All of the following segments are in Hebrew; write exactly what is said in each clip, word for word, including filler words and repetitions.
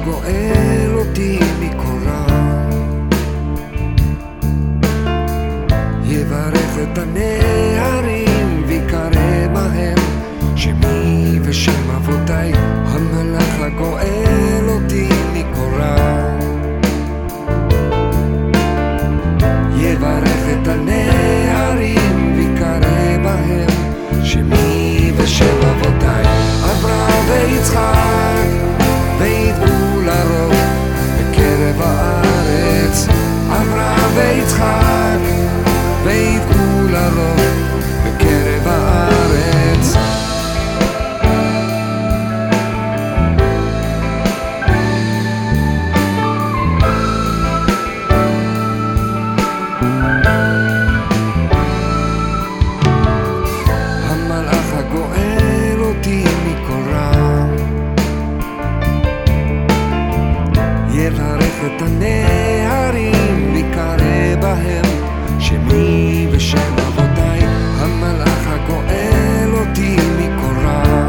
הגואל אותי מכל רע, יברך את הנערים ויקרא בהם שמי ושם אבותיי, המלאך הגואל אותי מכל רע. יברך את הנערים ויקרא בהם שמי ושם אבותיי, אברהם ויצחק, וידעו לרוב בקרב הארץ. אברהם ויצחק, וידעו לרוב בקרב הארץ. המלאך הגואל אותי מכל רע, יברך את הנערים ויקרא בהם שמי ושם אבותיי, המלאך הגואל אותי מכל רע.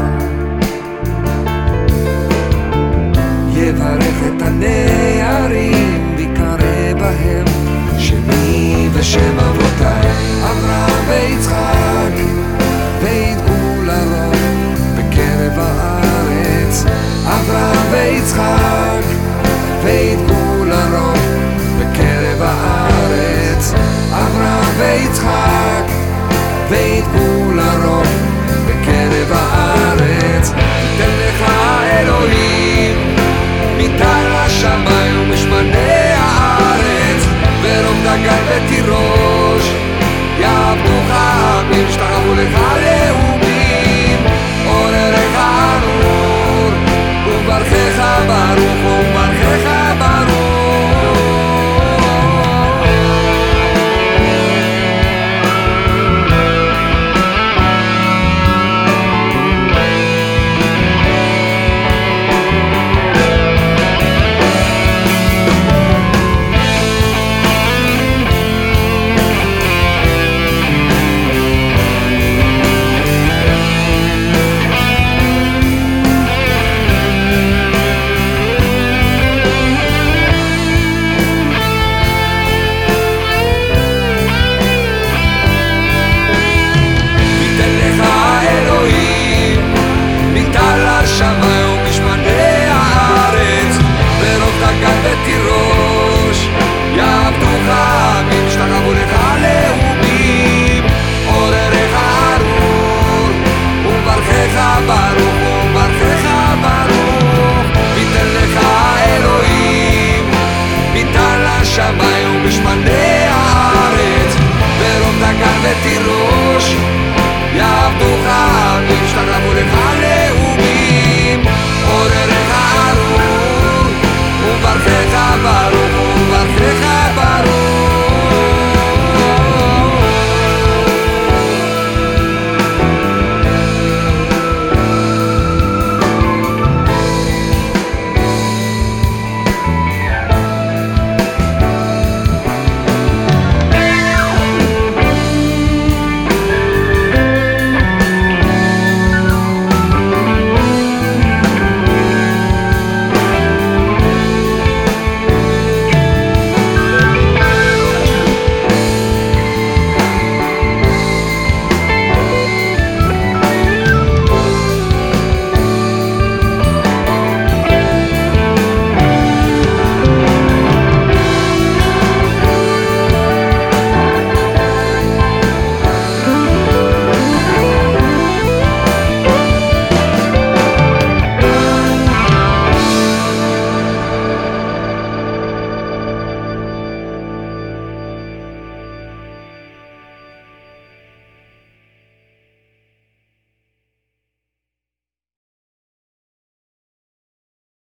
יברך את הנערים ויקרא בהם שמי ושם אבותיי, אברהם ויצחק, וידעו לרוב בקרב הארץ. אברהם ויצחק, וידעו לרוב בקרב הארץ. אברהם ויצחק, וידעו לרוב בקרב הארץ. תן לך אלוהים מטל השמיים ומשמני הארץ, ורוב דגן ותירוש יעבדוך העמים, ישתחוו לך